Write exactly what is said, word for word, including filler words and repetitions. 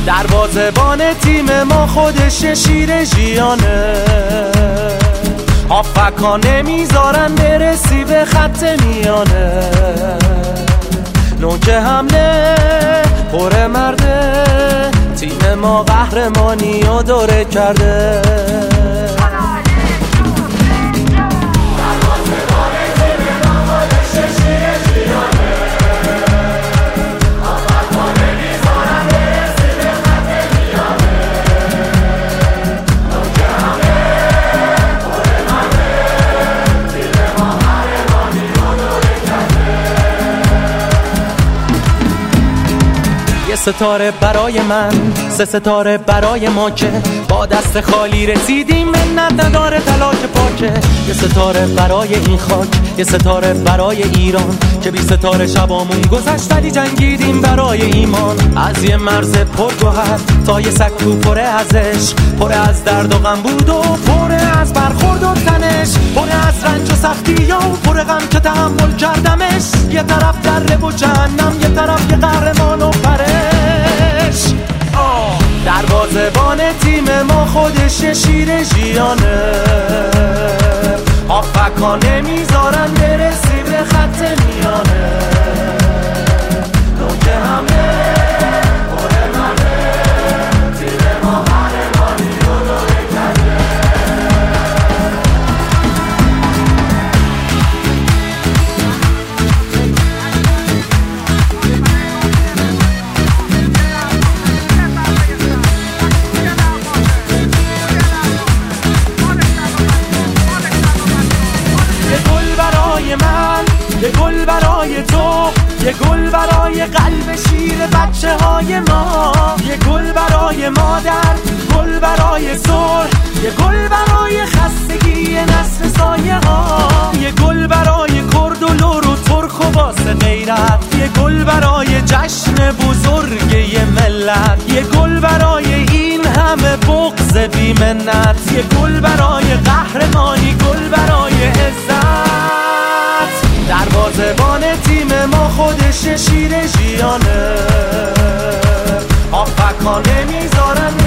دروازه‌بان تیم ما خودش شیر ژیانه، هافکا نمیذارن برسی به خط میانه، نوک حمله پر مرده، تیم ما قهرمانی رو دوره کرده. ستاره برای من، سه ستاره برای ما که با دست خالی رسیدیم، منت نداره تلاش پاکه. یه ستاره برای این خاک، یه ستاره برای ایران که بی ستاره شبامون گذشت ولی جنگیدیم برای ایمان. از یه مرز پرگوهر تا یه سکو پر از عشق، پر از درد و غم بود و پر از برخورد و تنش، پر از رنج و سختی و پر غم که تحمل کردمش. یه طرف دره و جهنم، یه طرف یه قهرمان و پرش. دروازه‌بان تیم ما خودش شیر ژیانه، هافکا نمیذارن برسی به خط میانه، نوک حمله پر مرده، تیم ما قهرمانی رو دوره کرده. یه گل برای تو، یه گل برای قلب شیر بچه های ما، یه گل برای مادر، گل برای صلح، یه گل برای خستگی نسل سایه ها، یه گل برای کرد و لور و ترک و واسه غیرت، یه گل برای جشن بزرگ یه ملت، یه گل برای این همه بغض بی منت، یه گل برای قهرمانی، گل برای عزت. دروازه‌بان تیم ما خودش شیر ژیانه، هافکا نمیذارن